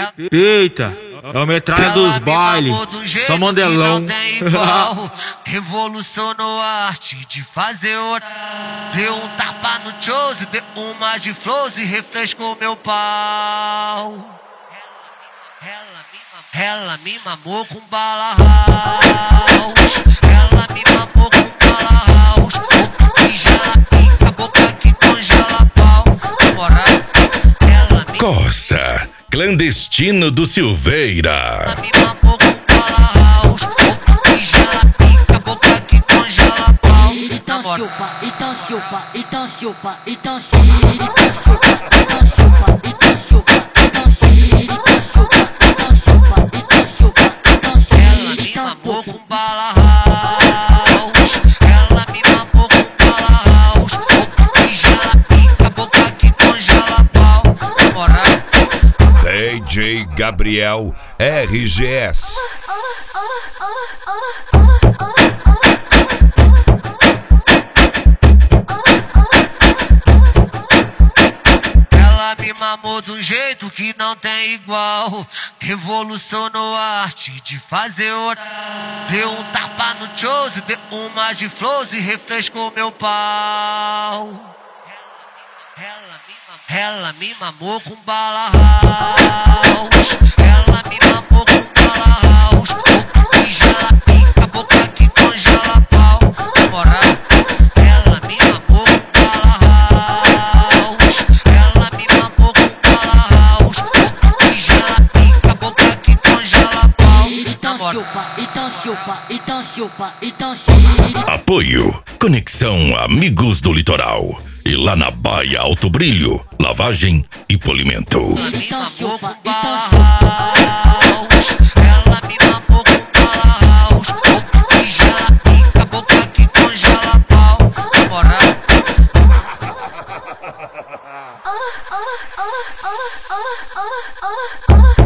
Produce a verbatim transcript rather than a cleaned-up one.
Eita, é o metralha dos bailes, só mandelão. Revolucionou a arte de fazer hora. Deu um tapa no chose, deu uma de flows e refrescou meu pau. Ela me mamou com bala house. Ela me mamou com bala house. Boca que gela pica, boca que congela pau. Moral, ela me Corsa, clandestino do Silveira. Ela me mamou com bala house. Boca que gela pica, boca que congela pau. Então chupa, então chupa, então chupa, então chupa, então chupa, então chupa, então chupa, então chupa, então chupa, então chupa, então chupa. Ela me mamou com bala house. Ela me mamou com bala house. Boca que gela pica, boca que congela pau. Moral, D J Gabriel R G S. ela me mamou de um jeito que não tem igual. Revolucionou a arte de fazer hora. Deu um tapa no chose, deu uma de flows e refrescou meu pau. Ela me mamou com bala house. Ela me mamou com bala house. Boca que gela pica, boca que congela pau. Moral, ela me mamou com bala house. Ela me mamou com bala house. Boca que gela pica, boca que congela pau. Então chupa, então chupa, então chupa, então chupa. Apoio Conexão Amigos do Litoral. E lá na Baia Alto Brilho, lavagem e polimento. Ela me Então mamou chupa, com então bala chupa. house. Ela me mamou com bala house. Boca que gela pica, boca que congela pau. Moral, Oh, oh, oh, oh, oh, oh, oh.